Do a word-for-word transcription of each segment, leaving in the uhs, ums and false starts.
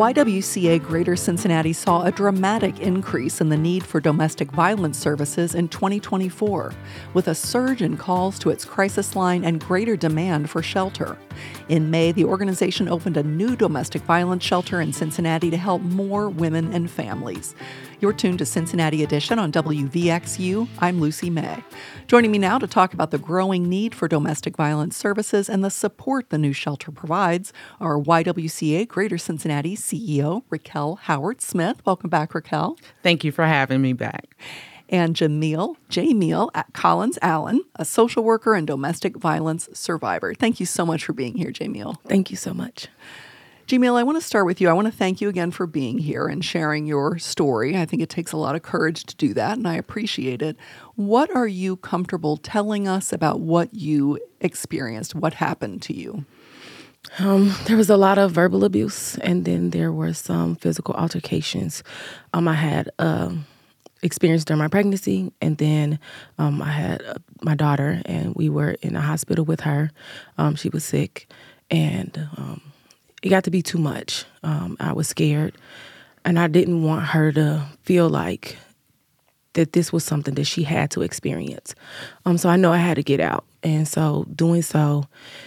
Y W C A Greater Cincinnati saw a dramatic increase in the need for domestic violence services in twenty twenty-four, with a surge in calls to its crisis line and greater demand for shelter. In May, the organization opened a new domestic violence shelter in Cincinnati to help more women and families. You're tuned to Cincinnati Edition on W V X U. I'm Lucy May. Joining me now to talk about the growing need for domestic violence services and the support the new shelter provides are Y W C A Greater Cincinnati C E O Raquel Howard-Smith. Welcome back, Raquel. Thank you for having me back. And Jamil, Jamil Collins Allen, a social worker and domestic violence survivor. Thank you so much for being here, Jamil. Thank you so much. Jamil, I want to start with you. I want to thank you again for being here and sharing your story. I think it takes a lot of courage to do that, and I appreciate it. What are you comfortable telling us about what you experienced? What happened to you? Um, there was a lot of verbal abuse, and then there were some physical altercations. Um, I had uh, experienced during my pregnancy, and then um, I had uh, my daughter, and we were in a hospital with her. Um, she was sick, and um, it got to be too much. Um, I was scared, and I didn't want her to feel like that this was something that she had to experience. Um, so I know I had to get out, and so doing so,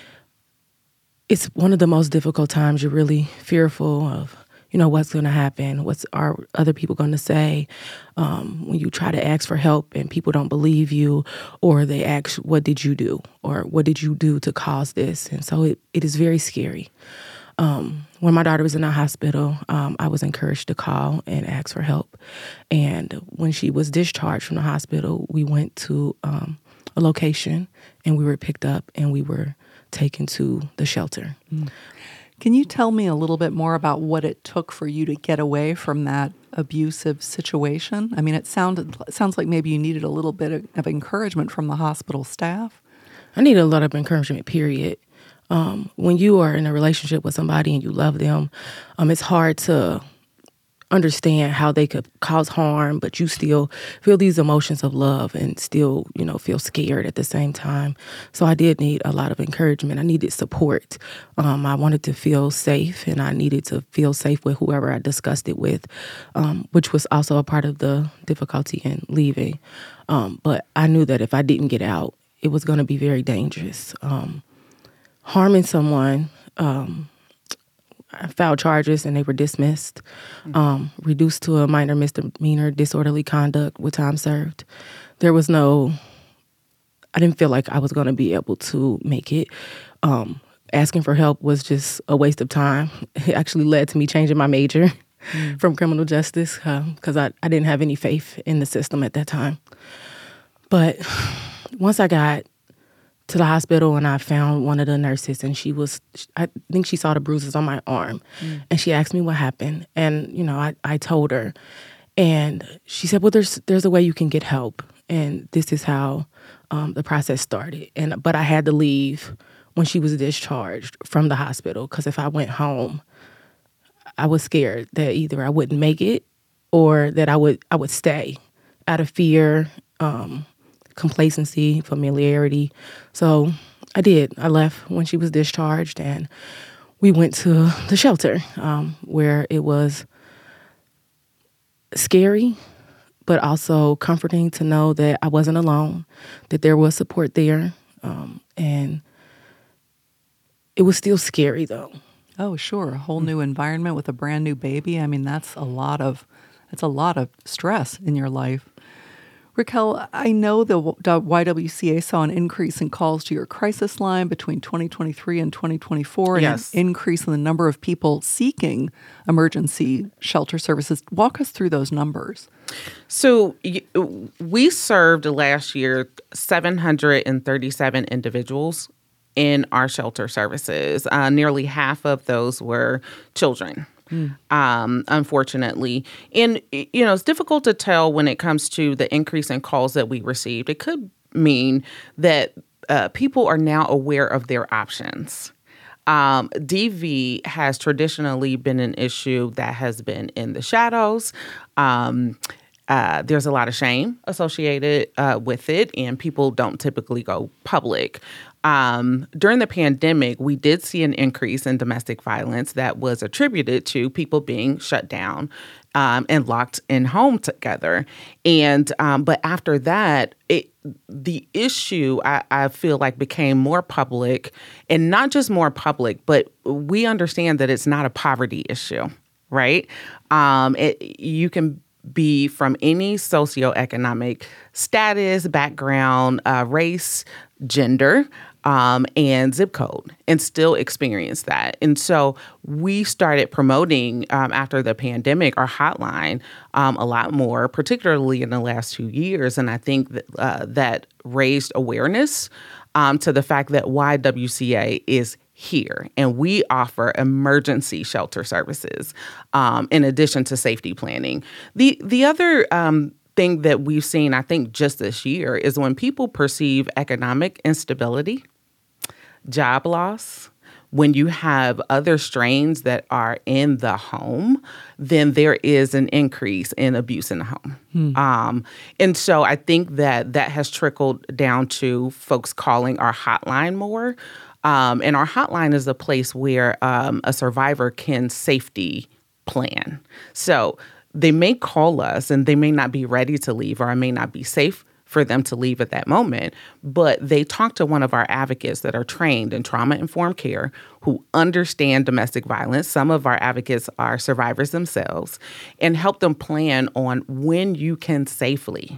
it's one of the most difficult times. You're really fearful of, you know, what's going to happen, what's are other people going to say. Um, when you try to ask for help and people don't believe you, or they ask, what did you do? Or what did you do to cause this? And so it, it is very scary. Um, when my daughter was in the hospital, um, I was encouraged to call and ask for help. And when she was discharged from the hospital, we went to um, a location, and we were picked up, and we were taken to the shelter. Mm. Can you tell me a little bit more about what it took for you to get away from that abusive situation? I mean, it sounded it sounds like maybe you needed a little bit of, of encouragement from the hospital staff. I needed a lot of encouragement, period. Um, when you are in a relationship with somebody and you love them, um, it's hard to understand how they could cause harm, but you still feel these emotions of love and still, you know, feel scared at the same time. So I did need a lot of encouragement. I needed support. Um, I wanted to feel safe, and I needed to feel safe with whoever I discussed it with, um, which was also a part of the difficulty in leaving. Um, but I knew that if I didn't get out, it was going to be very dangerous. Um, harming someone, um, I filed charges, and they were dismissed, um, reduced to a minor misdemeanor, disorderly conduct with time served. There was no, I didn't feel like I was going to be able to make it. Um, asking for help was just a waste of time. It actually led to me changing my major mm. from criminal justice because uh, I, I didn't have any faith in the system at that time. But once I got to the hospital, and I found one of the nurses, and she was, I think she saw the bruises on my arm, mm. and she asked me what happened. And, you know, I, I told her, and she said, well, there's there's a way you can get help. And this is how um, the process started. And But I had to leave when she was discharged from the hospital, because if I went home, I was scared that either I wouldn't make it or that I would I would stay out of fear, um, complacency, familiarity. So I did. I left when she was discharged, and we went to the shelter um, where it was scary, but also comforting to know that I wasn't alone, that there was support there. Um, and it was still scary, though. Oh, sure. A whole new environment with a brand new baby. I mean, that's a lot of, that's a lot of stress in your life. Raquel, I know the Y W C A saw an increase in calls to your crisis line between twenty twenty-three and twenty twenty-four, and yes. an increase in the number of people seeking emergency shelter services. Walk us through those numbers. So we served last year seven hundred thirty-seven individuals in our shelter services. Uh, nearly half of those were children. Mm. Um, unfortunately. And, you know, it's difficult to tell when it comes to the increase in calls that we received. It could mean that uh, people are now aware of their options. Um, D V has traditionally been an issue that has been in the shadows. Um, uh, there's a lot of shame associated uh, with it, and people don't typically go public. Um, during the pandemic, we did see an increase in domestic violence that was attributed to people being shut down um, and locked in home together. And um, but after that, it, the issue I, I feel like became more public, and not just more public, but we understand that it's not a poverty issue, right? Um, it, you can be from any socioeconomic status, background, uh, race, gender, um, and zip code, and still experience that. And so we started promoting um, after the pandemic our hotline um, a lot more, particularly in the last two years. And I think that uh, that raised awareness um, to the fact that Y W C A is here, and we offer emergency shelter services um, in addition to safety planning. The the other um, thing that we've seen, I think, just this year is when people perceive economic instability, job loss, when you have other strains that are in the home, then there is an increase in abuse in the home. Hmm. Um, and so I think that that has trickled down to folks calling our hotline more. Um, and our hotline is a place where um, a survivor can safety plan. So they may call us and they may not be ready to leave, or it may not be safe for them to leave at that moment, but they talk to one of our advocates that are trained in trauma-informed care who understand domestic violence. Some of our advocates are survivors themselves, and help them plan on when you can safely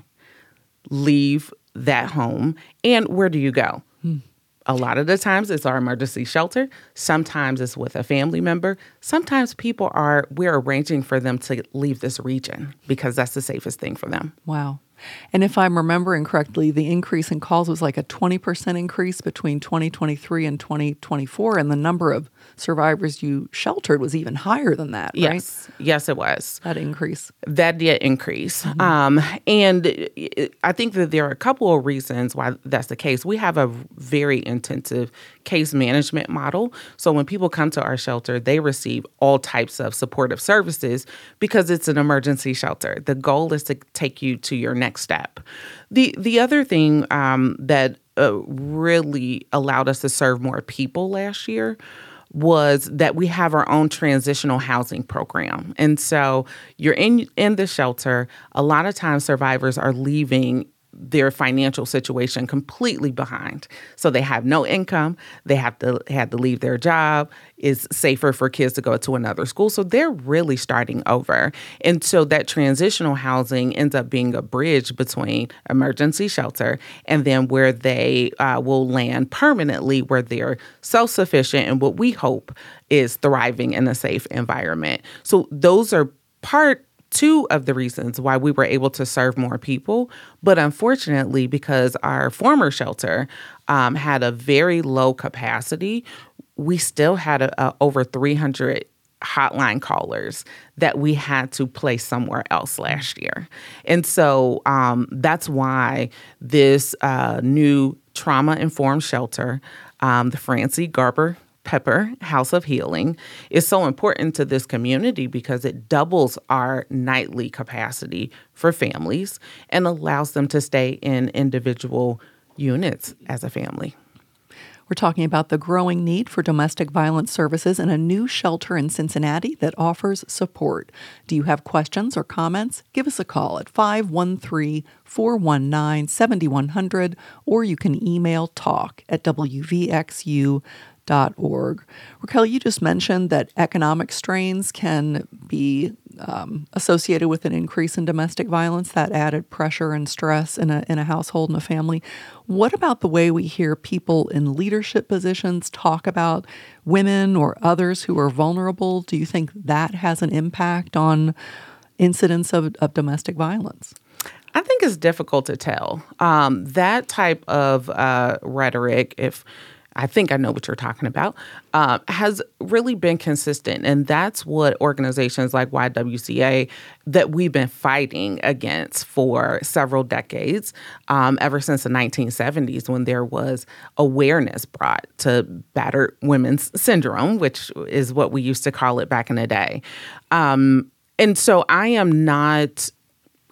leave that home and where do you go. Hmm. A lot of the times it's our emergency shelter. Sometimes it's with a family member. Sometimes people are, we're arranging for them to leave this region because that's the safest thing for them. Wow. And if I'm remembering correctly, the increase in calls was like a twenty percent increase between twenty twenty-three and twenty twenty-four, and the number of survivors you sheltered was even higher than that, right? Yes, yes, it was. That increase. That did increase. Mm-hmm. Um, and I think that there are a couple of reasons why that's the case. We have a very intensive case management model. So when people come to our shelter, they receive all types of supportive services because it's an emergency shelter. The goal is to take you to your next step. The the other thing um, that uh, really allowed us to serve more people last year was that we have our own transitional housing program. And so you're in in the shelter. A lot of times survivors are leaving their financial situation completely behind. So they have no income. They have to had to leave their job. It's safer for kids to go to another school. So they're really starting over. And so that transitional housing ends up being a bridge between emergency shelter and then where they uh, will land permanently, where they're self-sufficient and what we hope is thriving in a safe environment. So those are part two of the reasons why we were able to serve more people. But unfortunately, because our former shelter um, had a very low capacity, we still had a, a over three hundred hotline callers that we had to place somewhere else last year. And so um, that's why this uh, new trauma-informed shelter, um, the Francie Garber Pepper House of Healing, is so important to this community because it doubles our nightly capacity for families and allows them to stay in individual units as a family. We're talking about the growing need for domestic violence services and a new shelter in Cincinnati that offers support. Do you have questions or comments? Give us a call at five one three, four one nine, seven one zero zero, or you can email talk at w v x u dot org. Raquel, you just mentioned that economic strains can be um, associated with an increase in domestic violence, that added pressure and stress in a in a household and a family. What about the way we hear people in leadership positions talk about women or others who are vulnerable? Do you think that has an impact on incidents of, of domestic violence? I think it's difficult to tell. Um, that type of uh, rhetoric, if I think I know what you're talking about, uh, has really been consistent. And that's what organizations like Y W C A that we've been fighting against for several decades, um, ever since the nineteen seventies, when there was awareness brought to battered women's syndrome, which is what we used to call it back in the day. Um, and so I am not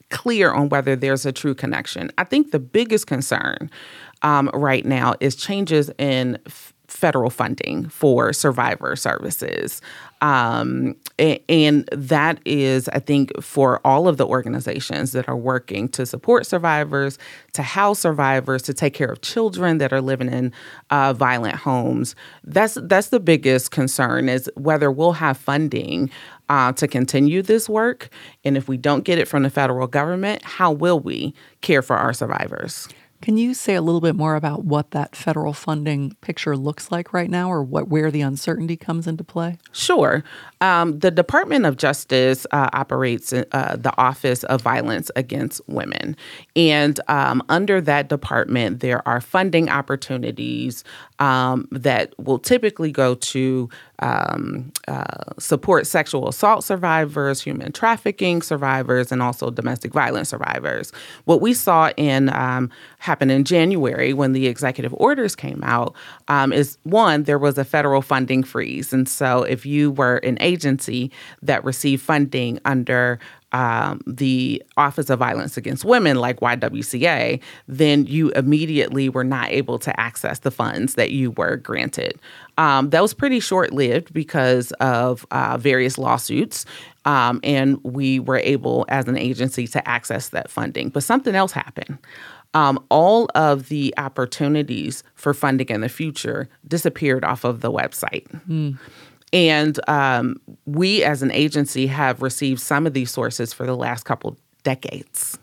clear on whether there's a true connection. I think the biggest concern um, right now is changes in f- federal funding for survivor services. Um, and that is, I think, for all of the organizations that are working to support survivors, to house survivors, to take care of children that are living in uh, violent homes. That's that's the biggest concern, is whether we'll have funding uh, to continue this work. And if we don't get it from the federal government, how will we care for our survivors? Can you say a little bit more about what that federal funding picture looks like right now, or what where the uncertainty comes into play? Sure. Um, the Department of Justice uh, operates uh, the Office of Violence Against Women. And um, under that department, there are funding opportunities um, that will typically go to um, uh, support sexual assault survivors, human trafficking survivors, and also domestic violence survivors. What we saw in um, happen in January when the executive orders came out um, is, one, there was a federal funding freeze. And so if you were an agency that received funding under Um, the Office of Violence Against Women, like Y W C A, then you immediately were not able to access the funds that you were granted. Um, that was pretty short-lived because of uh, various lawsuits, um, and we were able, as an agency, to access that funding. But something else happened. Um, all of the opportunities for funding in the future disappeared off of the website. Mm. And um, we, as an agency, have received some of these sources for the last couple decades.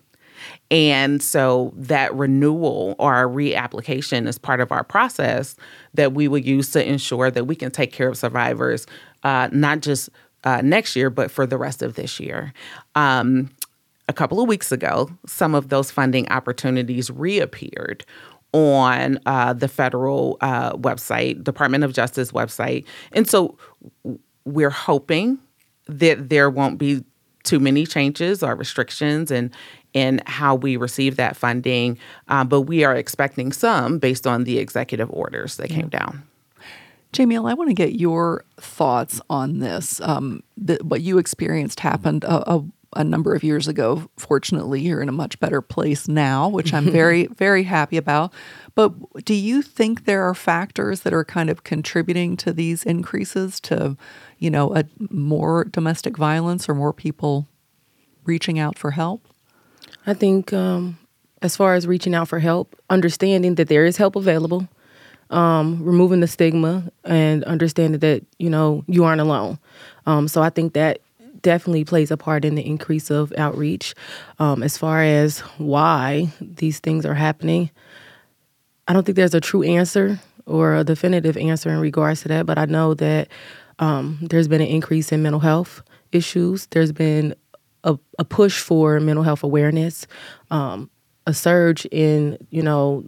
And so that renewal or reapplication is part of our process that we will use to ensure that we can take care of survivors, uh, not just uh, next year, but for the rest of this year. Um, a couple of weeks ago, some of those funding opportunities reappeared on uh, the federal uh, website, Department of Justice website. And so we're hoping that there won't be too many changes or restrictions in, in how we receive that funding. Uh, but we are expecting some based on the executive orders that yeah. came down. Jamiel, I want to get your thoughts on this. Um, the, what you experienced happened a, a a number of years ago. Fortunately, you're in a much better place now, which I'm very, very happy about. But do you think there are factors that are kind of contributing to these increases, to, you know, a, more domestic violence or more people reaching out for help? I think um, as far as reaching out for help, understanding that there is help available, um, removing the stigma, and understanding that, you know, you aren't alone. Um, so I think that definitely plays a part in the increase of outreach. Um, as far as why these things are happening, I don't think there's a true answer or a definitive answer in regards to that, but I know that um, there's been an increase in mental health issues. There's been a, a push for mental health awareness, um, a surge in, you know,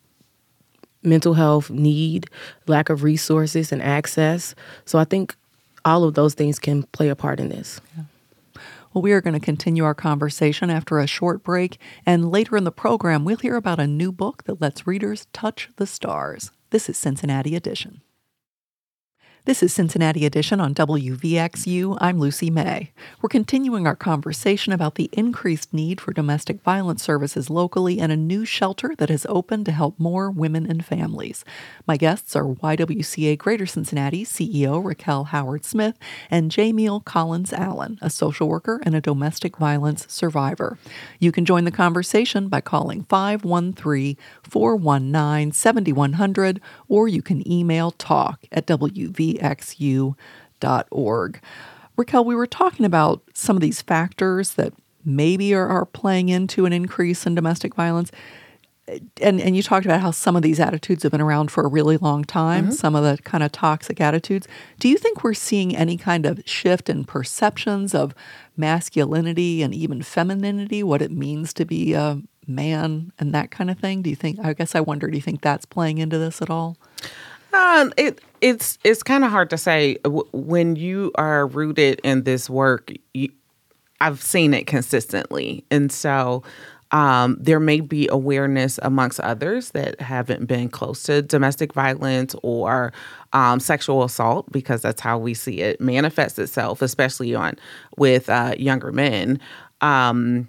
mental health need, lack of resources and access. So I think all of those things can play a part in this. Yeah. Well, we are going to continue our conversation after a short break, and later in the program, we'll hear about a new book that lets readers touch the stars. This is Cincinnati Edition. This is Cincinnati Edition on W V X U. I'm Lucy May. We're continuing our conversation about the increased need for domestic violence services locally and a new shelter that has opened to help more women and families. My guests are Y W C A Greater Cincinnati C E O Raquel Howard-Smith and Jamiel Collins-Allen, a social worker and a domestic violence survivor. You can join the conversation by calling five one three, four one nine, seven one zero zero, or you can email talk at W V X U dot org. Raquel, we were talking about some of these factors that maybe are, are playing into an increase in domestic violence. And and you talked about how some of these attitudes have been around for a really long time, mm-hmm. some of the kind of toxic attitudes. Do you think we're seeing any kind of shift in perceptions of masculinity and even femininity, what it means to be a man and that kind of thing? Do you think, I guess I wonder, do you think that's playing into this at all? Um, it it's it's kind of hard to say. W- when you are rooted in this work, you, I've seen it consistently, and so um, there may be awareness amongst others that haven't been close to domestic violence or um, sexual assault, because that's how we see it manifest itself, especially on with uh, younger men. Um,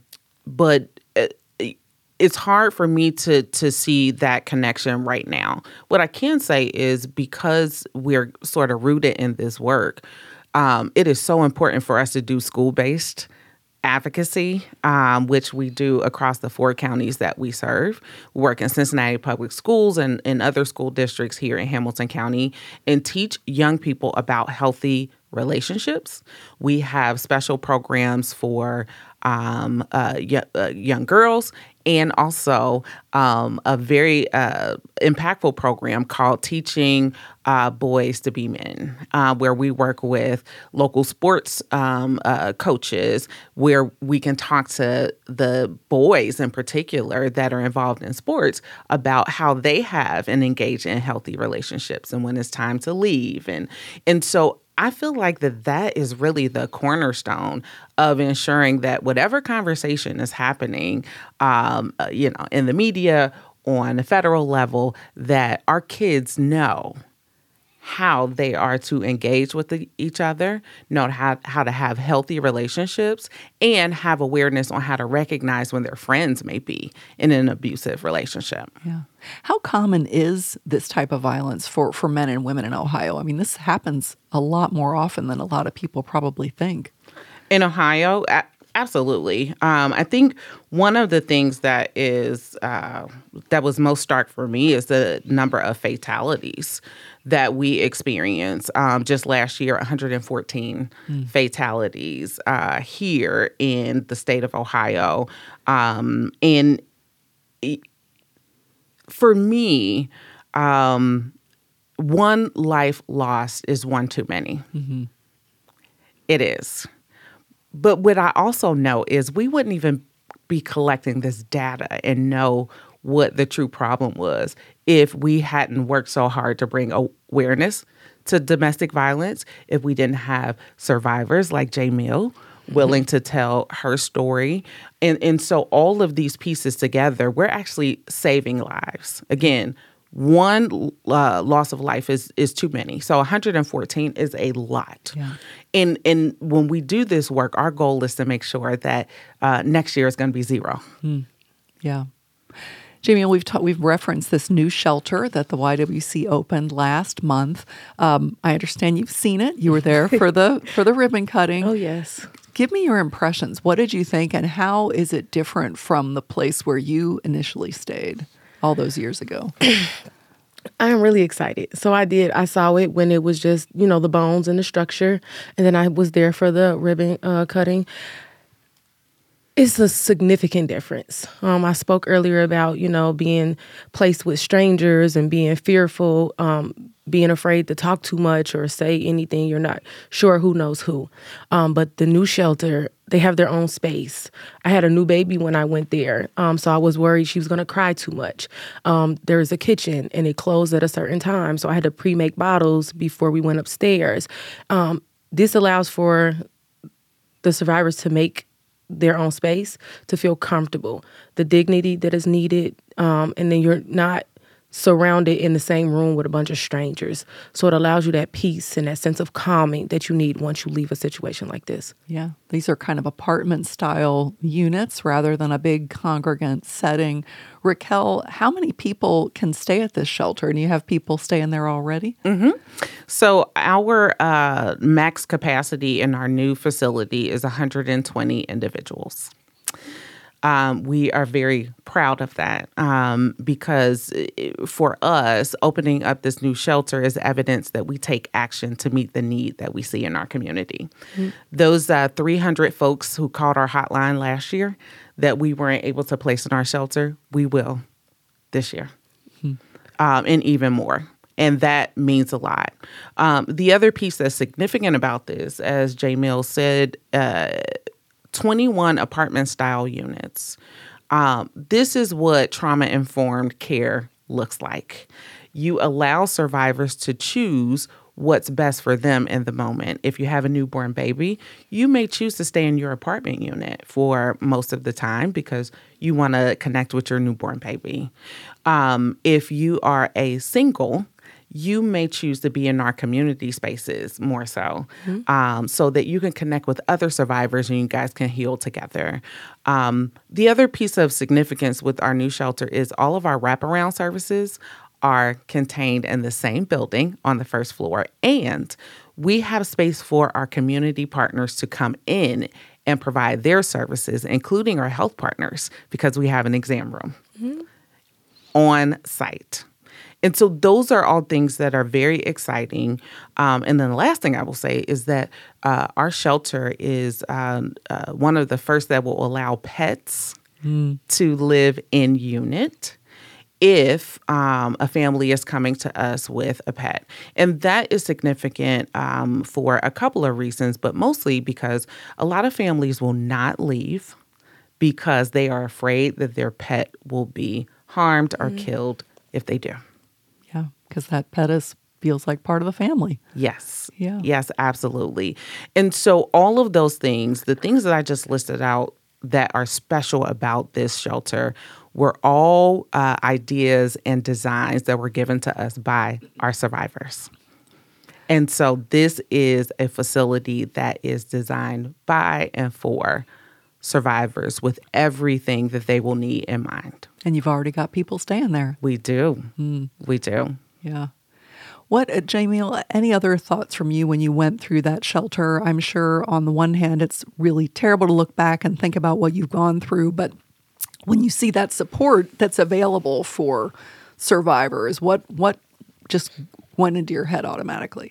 but uh, it's hard for me to to see that connection right now. What I can say is because we're sort of rooted in this work, um, it is so important for us to do school-based advocacy, um, which we do across the four counties that we serve. We work in Cincinnati Public Schools and in other school districts here in Hamilton County and teach young people about healthy relationships. We have special programs for um, uh, y- uh, young girls and also um, a very uh, impactful program called Teaching uh, Boys to Be Men, uh, where we work with local sports um, uh, coaches, where we can talk to the boys in particular that are involved in sports about how they have and engage in healthy relationships and when it's time to leave. And, and so I feel like that that is really the cornerstone of ensuring that whatever conversation is happening, um, uh, you know, in the media, on a federal level, that our kids know how they are to engage with the, each other, know how, how to have healthy relationships, and have awareness on how to recognize when their friends may be in an abusive relationship. Yeah. How common is this type of violence for, for men and women in Ohio? I mean, this happens a lot more often than a lot of people probably think. In Ohio, a- absolutely. Um, I think one of the things that is uh, that was most stark for me is the number of fatalities that we experience. Um, just last year, one hundred fourteen mm. fatalities uh, here in the state of Ohio. Um, and it, for me, um, one life lost is one too many. Mm-hmm. It is. But what I also know is we wouldn't even be collecting this data and know what the true problem was if we hadn't worked so hard to bring awareness to domestic violence, if we didn't have survivors like Jamil willing mm-hmm. to tell her story. And, and so all of these pieces together, we're actually saving lives. Again, one uh, loss of life is is too many. So one hundred fourteen is a lot. Yeah. And and when we do this work, our goal is to make sure that uh, next year is going to be zero. Mm. Yeah. Jamie, we've ta- we've referenced this new shelter that the Y W C opened last month. Um, I understand you've seen it. You were there for the for the ribbon cutting. Oh, yes. Give me your impressions. What did you think, and how is it different from the place where you initially stayed all those years ago? I am really excited. So I did. I saw it when it was just, you know, the bones and the structure. And then I was there for the ribbon uh, cutting. It's a significant difference. Um, I spoke earlier about, you know, being placed with strangers and being fearful, um, being afraid to talk too much or say anything. You're not sure who knows who. Um, but the new shelter, they have their own space. I had a new baby when I went there, um, so I was worried she was going to cry too much. Um, there was a kitchen, and it closed at a certain time, so I had to pre-make bottles before we went upstairs. Um, this allows for the survivors to make their own space, to feel comfortable, the dignity that is needed, um, and then you're not surrounded in the same room with a bunch of strangers. So it allows you that peace and that sense of calming that you need once you leave a situation like this. Yeah, these are kind of apartment-style units rather than a big congregant setting. Raquel, how many people can stay at this shelter? And you have people staying there already? Mm-hmm. So our uh, max capacity in our new facility is one hundred twenty individuals. Um, we are very proud of that um, because for us, opening up this new shelter is evidence that we take action to meet the need that we see in our community. Mm-hmm. Those uh, three hundred folks who called our hotline last year that we weren't able to place in our shelter, we will this year, mm-hmm. um, and even more. And that means a lot. Um, the other piece that's significant about this, as Jamil said, uh, twenty-one apartment-style units. Um, this is what trauma-informed care looks like. You allow survivors to choose what's best for them in the moment. If you have a newborn baby, you may choose to stay in your apartment unit for most of the time because you want to connect with your newborn baby. Um, if you are a single, you may choose to be in our community spaces more so, mm-hmm. um, so that you can connect with other survivors and you guys can heal together. Um, the other piece of significance with our new shelter is all of our wraparound services are contained in the same building on the first floor, and we have space for our community partners to come in and provide their services, including our health partners, because we have an exam room mm-hmm. on site. And so those are all things that are very exciting. Um, and then the last thing I will say is that uh, our shelter is um, uh, one of the first that will allow pets mm. to live in unit if um, a family is coming to us with a pet. And that is significant um, for a couple of reasons, but mostly because a lot of families will not leave because they are afraid that their pet will be harmed or mm. killed if they do. Yeah, because that pet is feels like part of the family. Yes. Yeah. Yes, absolutely. And so all of those things, the things that I just listed out that are special about this shelter were all uh, ideas and designs that were given to us by our survivors. And so this is a facility that is designed by and for survivors with everything that they will need in mind. And you've already got people staying there. We do. Mm. We do. Yeah. What, uh, Jamiel, any other thoughts from you when you went through that shelter? I'm sure on the one hand, it's really terrible to look back and think about what you've gone through, but when you see that support that's available for survivors, what what just went into your head automatically?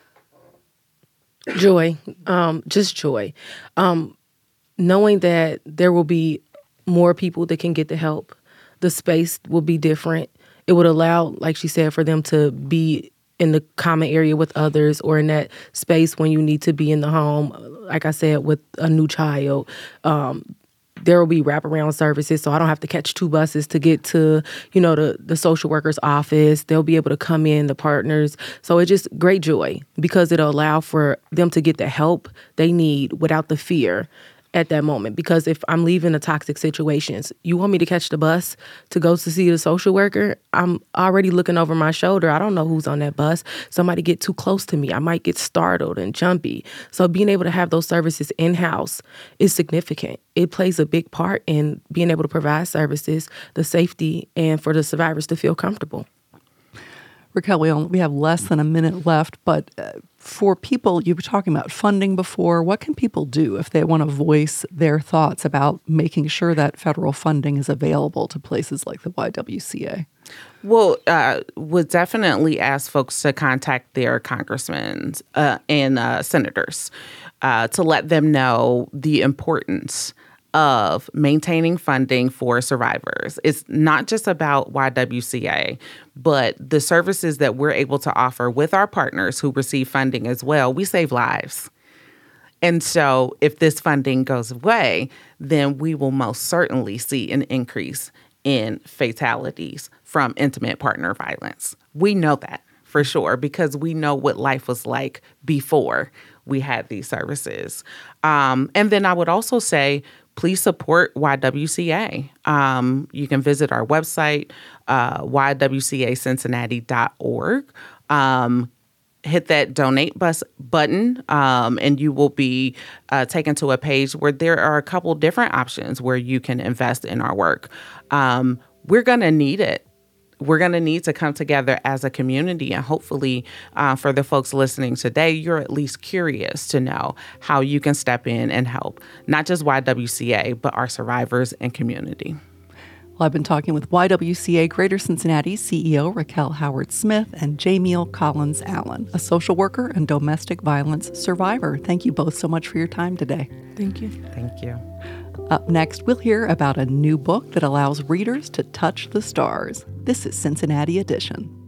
Joy, um, just joy. Um, knowing that there will be more people that can get the help. The space will be different. It would allow, like she said, for them to be in the common area with others or in that space when you need to be in the home. Like I said, with a new child, um, there will be wraparound services, so I don't have to catch two buses to get to, you know, the, the social worker's office. They'll be able to come in, the partners. So it's just great joy because it'll allow for them to get the help they need without the fear at that moment. Because if I'm leaving a toxic situations, you want me to catch the bus to go to see the social worker? I'm already looking over my shoulder. I don't know who's on that bus. Somebody get too close to me, I might get startled and jumpy. So being able to have those services in-house is significant. It plays a big part in being able to provide services, the safety, and for the survivors to feel comfortable. Raquel, we, only, we have less than a minute left, but uh, for people, you were talking about funding before. What can people do if they want to voice their thoughts about making sure that federal funding is available to places like the Y W C A? Well, uh, would definitely ask folks to contact their congressmen uh, and uh, senators uh, to let them know the importance of maintaining funding for survivors. It's not just about Y W C A, but the services that we're able to offer with our partners who receive funding as well. We save lives. And so if this funding goes away, then we will most certainly see an increase in fatalities from intimate partner violence. We know that for sure because we know what life was like before we had these services. Um, and then I would also say, please support Y W C A. Um, you can visit our website, uh, y w c a cincinnati dot org. Um, hit that donate bus button, um, and you will be uh, taken to a page where there are a couple different options where you can invest in our work. Um, we're going to need it. We're going to need to come together as a community. And hopefully uh, for the folks listening today, you're at least curious to know how you can step in and help, not just Y W C A, but our survivors and community. Well, I've been talking with Y W C A Greater Cincinnati C E O Raquel Howard-Smith and Jamiel Collins Allen, a social worker and domestic violence survivor. Thank you both so much for your time today. Thank you. Thank you. Up next, we'll hear about a new book that allows readers to touch the stars. This is Cincinnati Edition.